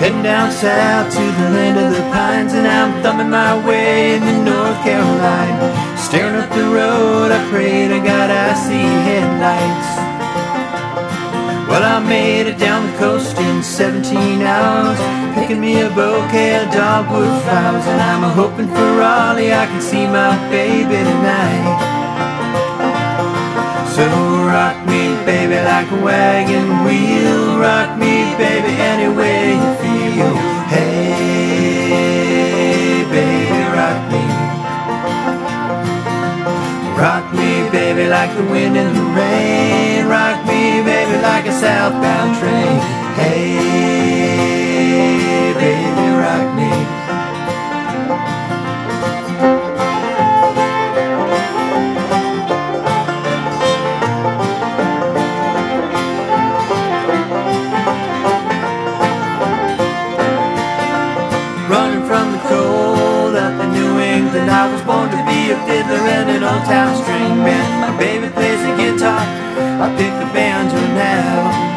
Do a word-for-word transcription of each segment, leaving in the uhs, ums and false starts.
Heading down south to the land of the pines, and I'm thumbing my way into North Carolina. Staring up the road, I pray to God I see headlights. Well, I made it down the coast in seventeen hours, picking me a bouquet of dogwood flowers, and I'm hoping for Raleigh I can see my baby tonight. So rock me, baby, like a wagon wheel. Rock me, baby, any way you feel. Hey, baby, rock me. Rock me, baby, like the wind and the rain. Rock me, baby, like a southbound train. Hey, baby, rock me. Running from the cold up in New England, I was born to be a fiddler and an old town string band. My baby plays the guitar, I pick the banjo now.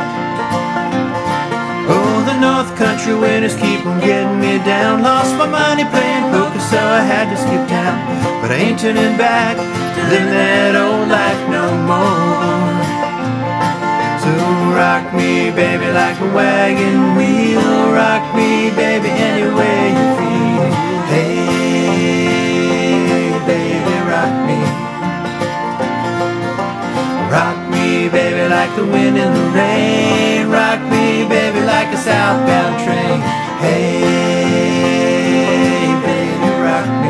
Oh, the North Country winters keep on getting me down. Lost my money playing poker, so I had to skip town. But I ain't turning back to living that old life no more. So rock me, baby, like a wagon wheel. Rock me, baby, any way you feel. Hey, baby, rock me. Rock me, baby, like the wind and the rain. Rock me, baby, like a southbound train. Hey, baby, rock me.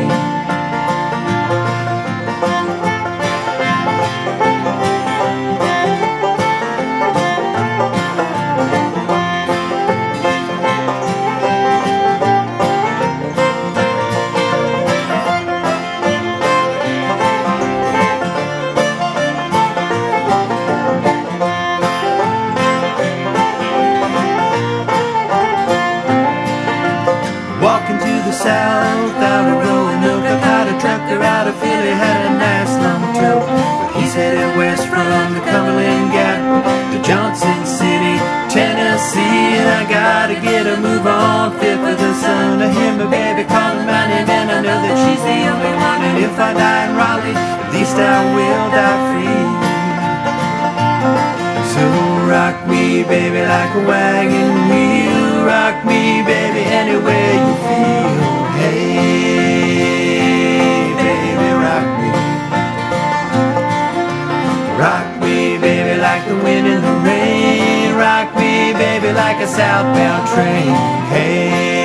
Walking to the south, out of Roanoke, I got a trucker out of Philly, had a nice long tote. But he's headed west from the Cumberland Gap to Johnson City, Tennessee, and I gotta get a move on fit for the sun. I hear my baby calling my name, and I know that she's the only one. And if I die in Raleigh, at least I will die free. So rock me, baby, like a wagon wheel. Rock me, baby, any way you feel. Hey, baby, rock me. Rock me, baby, like the wind and the rain. Rock me, baby, like a southbound train. Hey.